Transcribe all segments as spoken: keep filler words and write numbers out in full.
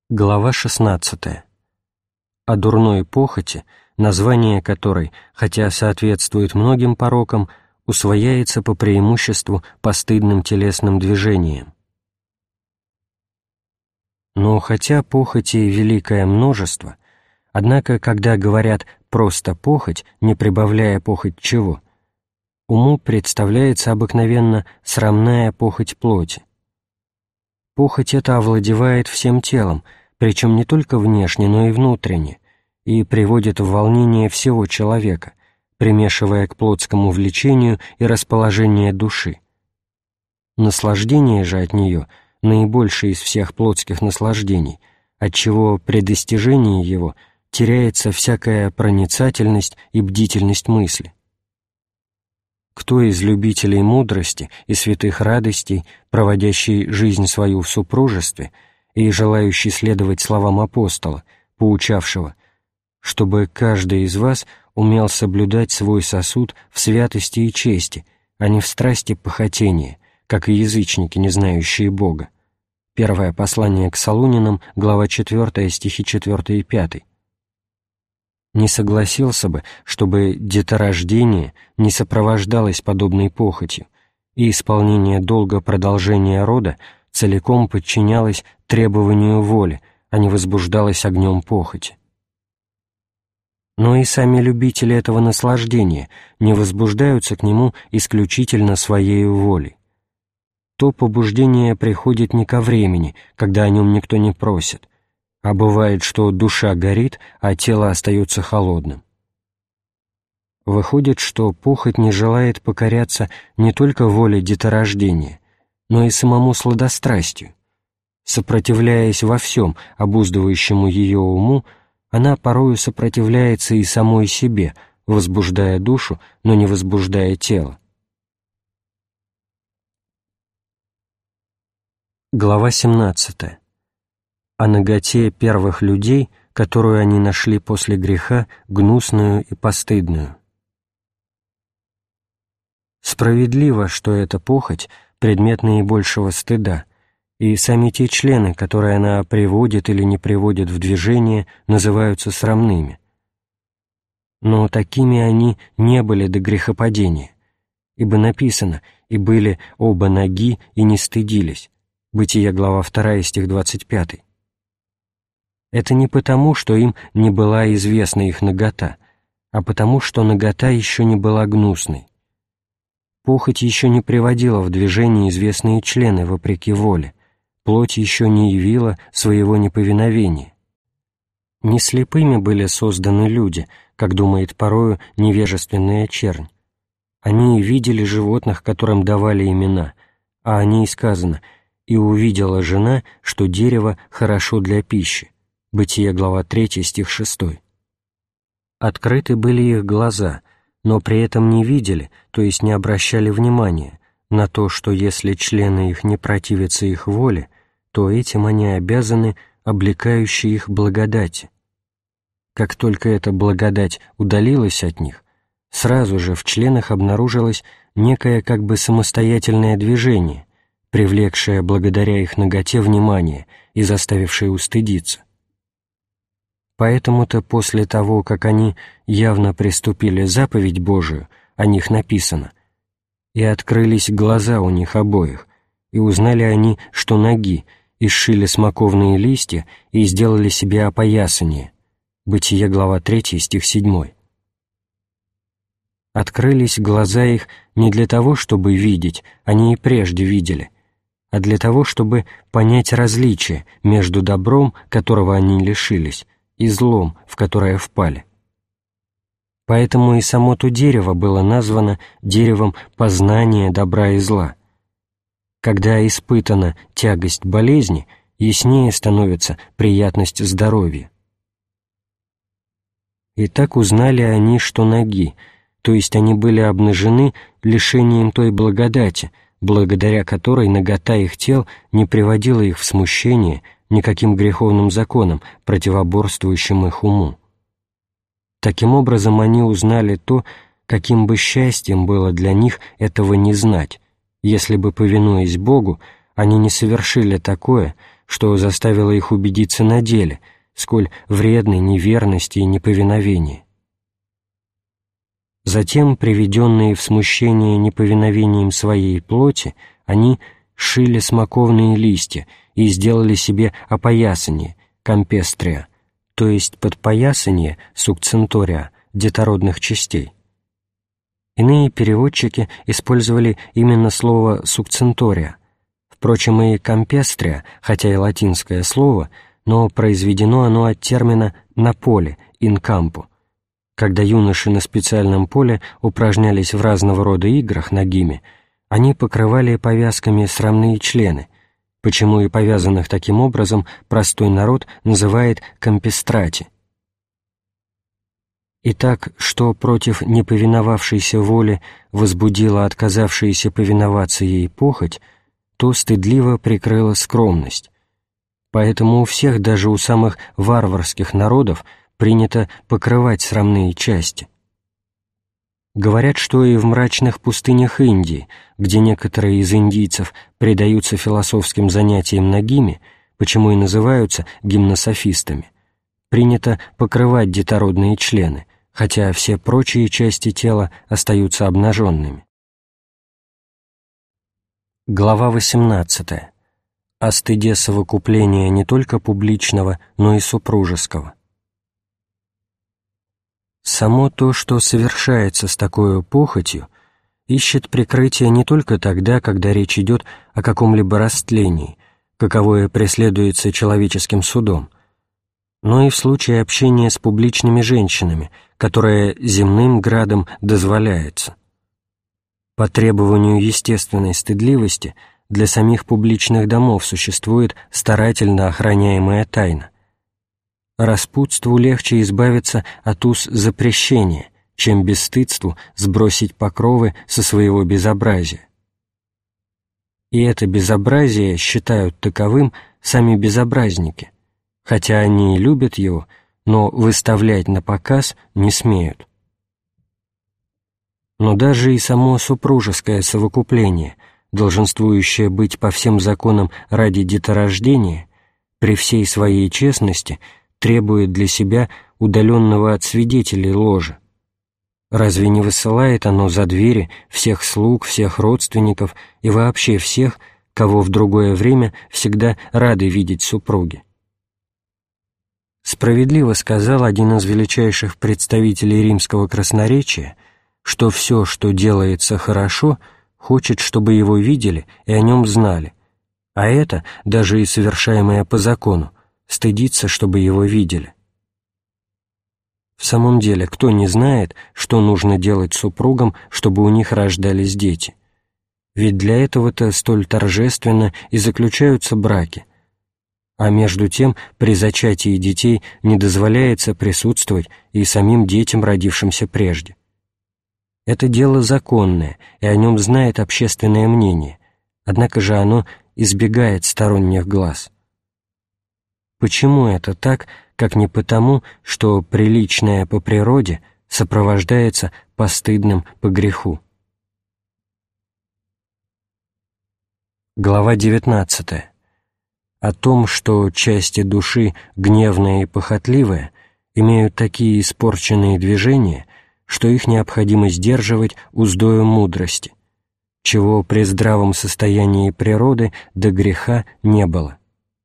Глава шестнадцатая. О дурной похоти, название которой, хотя соответствует многим порокам, усвояется по преимуществу постыдным телесным движениям. Но хотя похотей великое множество, однако, когда говорят «просто похоть», не прибавляя похоть чего, уму представляется обыкновенно срамная похоть плоти. Похоть эта овладевает всем телом, причем не только внешне, но и внутренне, и приводит в волнение всего человека, примешивая к плотскому влечению и расположение души. Наслаждение же от нее наибольшее из всех плотских наслаждений, отчего при достижении его теряется всякая проницательность и бдительность мысли. Кто из любителей мудрости и святых радостей, проводящий жизнь свою в супружестве и желающий следовать словам апостола, поучавшего, чтобы каждый из вас умел соблюдать свой сосуд в святости и чести, а не в страсти похотения, как и язычники, не знающие Бога. Первое послание к Солунянам, глава четвёртая, стихи четвёртый и пятый. Не согласился бы, чтобы деторождение не сопровождалось подобной похотью, и исполнение долга продолжения рода целиком подчинялось требованию воли, а не возбуждалось огнем похоти. Но и сами любители этого наслаждения не возбуждаются к нему исключительно своей волей. То побуждение приходит не ко времени, когда о нем никто не просит, а бывает, что душа горит, а тело остается холодным. Выходит, что похоть не желает покоряться не только воле деторождения, но и самому сладострастию. Сопротивляясь во всем обуздывающему ее уму, она порою сопротивляется и самой себе, возбуждая душу, но не возбуждая тело. Глава семнадцатая. О наготе первых людей, которую они нашли после греха, гнусную и постыдную. Справедливо, что эта похоть — предмет наибольшего стыда, и сами те члены, которые она приводит или не приводит в движение, называются срамными. Но такими они не были до грехопадения, ибо написано «и были оба ноги и не стыдились» Бытие, глава вторая, стих двадцать пятый. Это не потому, что им не была известна их нагота, а потому, что нагота еще не была гнусной. Похоть еще не приводила в движение известные члены вопреки воле, плоть еще не явила своего неповиновения. Не слепыми были созданы люди, как думает порою невежественная чернь. Они видели животных, которым давали имена, а о ней сказано «И увидела жена, что дерево хорошо для пищи». Бытие, глава третья, стих шестой. Открыты были их глаза, но при этом не видели, то есть не обращали внимания на то, что если члены их не противятся их воле, то этим они обязаны облекающей их благодати. Как только эта благодать удалилась от них, сразу же в членах обнаружилось некое как бы самостоятельное движение, привлекшее благодаря их наготе внимание и заставившее устыдиться. Поэтому-то после того, как они явно приступили заповедь Божию, о них написано, «И открылись глаза у них обоих, и узнали они, что ноги, и сшили смоковные листья, и сделали себе опоясание». Бытие, глава третья, стих седьмой. Открылись глаза их не для того, чтобы видеть, они и прежде видели, а для того, чтобы понять различие между добром, которого они лишились, и злом, в которое впали. Поэтому и само то дерево было названо деревом познания добра и зла. Когда испытана тягость болезни, яснее становится приятность здоровья. И так узнали они, что ноги, то есть они были обнажены лишением той благодати, благодаря которой нагота их тел не приводила их в смущение никаким греховным законам, противоборствующим их уму. Таким образом, они узнали то, каким бы счастьем было для них этого не знать, если бы, повинуясь Богу, они не совершили такое, что заставило их убедиться на деле, сколь вредны неверность и неповиновение. Затем, приведенные в смущение неповиновением своей плоти, они шили смоковные листья и сделали себе опоясание, кампестрия, то есть подпоясание, сукцентория, детородных частей. Иные переводчики использовали именно слово «сукцентория». Впрочем, и «кампестрия», хотя и латинское слово, но произведено оно от термина «на поле» «in campo». Когда юноши на специальном поле упражнялись в разного рода играх нагими, они покрывали повязками срамные члены, почему и повязанных таким образом простой народ называет «кампестрати». Итак, что против неповиновавшейся воли возбудила отказавшаяся повиноваться ей похоть, то стыдливо прикрыла скромность. Поэтому у всех, даже у самых варварских народов, принято покрывать срамные части. Говорят, что и в мрачных пустынях Индии, где некоторые из индийцев предаются философским занятиям нагими, почему и называются гимнософистами, принято покрывать детородные члены, хотя все прочие части тела остаются обнаженными. Глава восемнадцатая. О стыде совокупления не только публичного, но и супружеского. Само то, что совершается с такой похотью, ищет прикрытие не только тогда, когда речь идет о каком-либо растлении, каковое преследуется человеческим судом, но и в случае общения с публичными женщинами, которое земным градом дозволяется. По требованию естественной стыдливости для самих публичных домов существует старательно охраняемая тайна. Распутству легче избавиться от уз запрещения, чем бесстыдству сбросить покровы со своего безобразия. И это безобразие считают таковым сами безобразники, хотя они и любят его, но выставлять на показ не смеют. Но даже и само супружеское совокупление, долженствующее быть по всем законам ради деторождения, при всей своей честности требует для себя удаленного от свидетелей ложа. Разве не высылает оно за двери всех слуг, всех родственников и вообще всех, кого в другое время всегда рады видеть супруги? Справедливо сказал один из величайших представителей римского красноречия, что все, что делается хорошо, хочет, чтобы его видели и о нем знали, а это, даже и совершаемое по закону, стыдится, чтобы его видели. В самом деле, кто не знает, что нужно делать супругам, чтобы у них рождались дети? Ведь для этого-то столь торжественно и заключаются браки. А между тем, при зачатии детей не дозволяется присутствовать и самим детям, родившимся прежде. Это дело законное, и о нем знает общественное мнение, однако же оно избегает сторонних глаз. Почему это так, как не потому, что приличное по природе сопровождается постыдным по греху? Глава девятнадцатая. О том, что части души, гневная и похотливая, имеют такие испорченные движения, что их необходимо сдерживать уздою мудрости, чего при здравом состоянии природы до греха не было.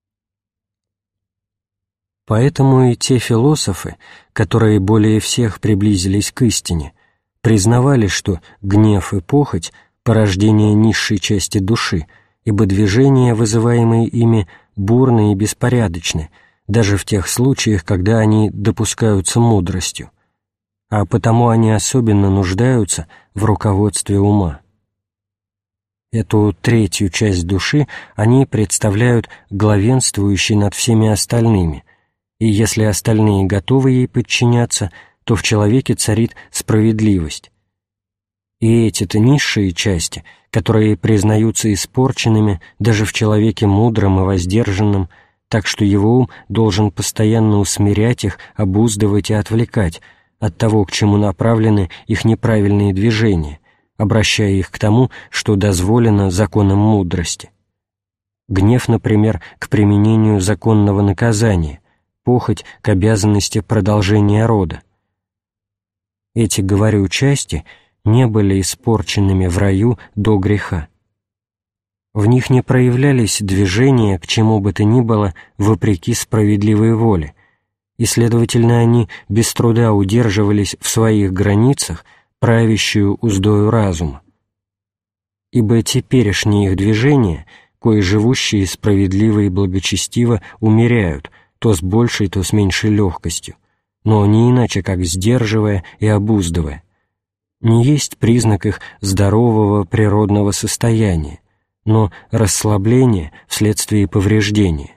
Поэтому и те философы, которые более всех приблизились к истине, признавали, что гнев и похоть – порождение низшей части души, ибо движения, вызываемые ими, бурны и беспорядочны, даже в тех случаях, когда они допускаются мудростью, а потому они особенно нуждаются в руководстве ума. Эту третью часть души они представляют главенствующей над всеми остальными, и если остальные готовы ей подчиняться, то в человеке царит справедливость. И эти-то низшие части, которые признаются испорченными даже в человеке мудром и воздержанном, так что его ум должен постоянно усмирять их, обуздывать и отвлекать от того, к чему направлены их неправильные движения, обращая их к тому, что дозволено законом мудрости. гнев, например, к применению законного наказания, похоть к обязанности продолжения рода. Эти, говорю, части не были испорченными в раю до греха. В них не проявлялись движения к чему бы то ни было вопреки справедливой воле, и, следовательно, они без труда удерживались в своих границах правящую уздою разума. Ибо теперешние их движения, кои живущие справедливо и благочестиво умеряют, то с большей, то с меньшей легкостью, но не иначе, как сдерживая и обуздывая, не есть признак их здорового природного состояния, но расслабление вследствие повреждения.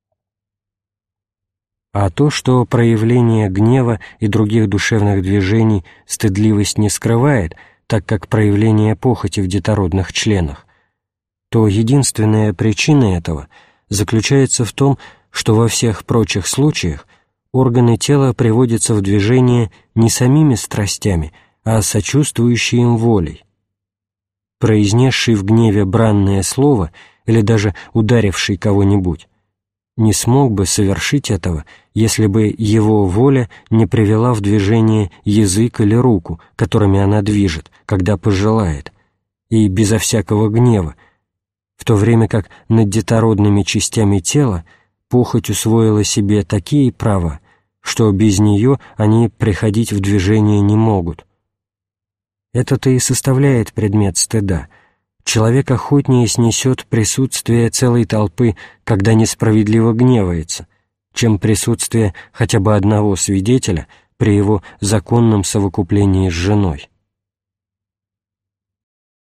А то, что проявление гнева и других душевных движений стыдливость не скрывает, так как проявление похоти в детородных членах, то единственная причина этого заключается в том, что во всех прочих случаях органы тела приводятся в движение не самими страстями, а сочувствующей им волей. Произнесший в гневе бранное слово или даже ударивший кого-нибудь не смог бы совершить этого, если бы его воля не привела в движение язык или руку, которыми она движет, когда пожелает, и безо всякого гнева, в то время как над детородными частями тела похоть усвоила себе такие права, что без нее они приходить в движение не могут. Это-то и составляет предмет стыда. Человек охотнее снесет присутствие целой толпы, когда несправедливо гневается, чем присутствие хотя бы одного свидетеля при его законном совокуплении с женой.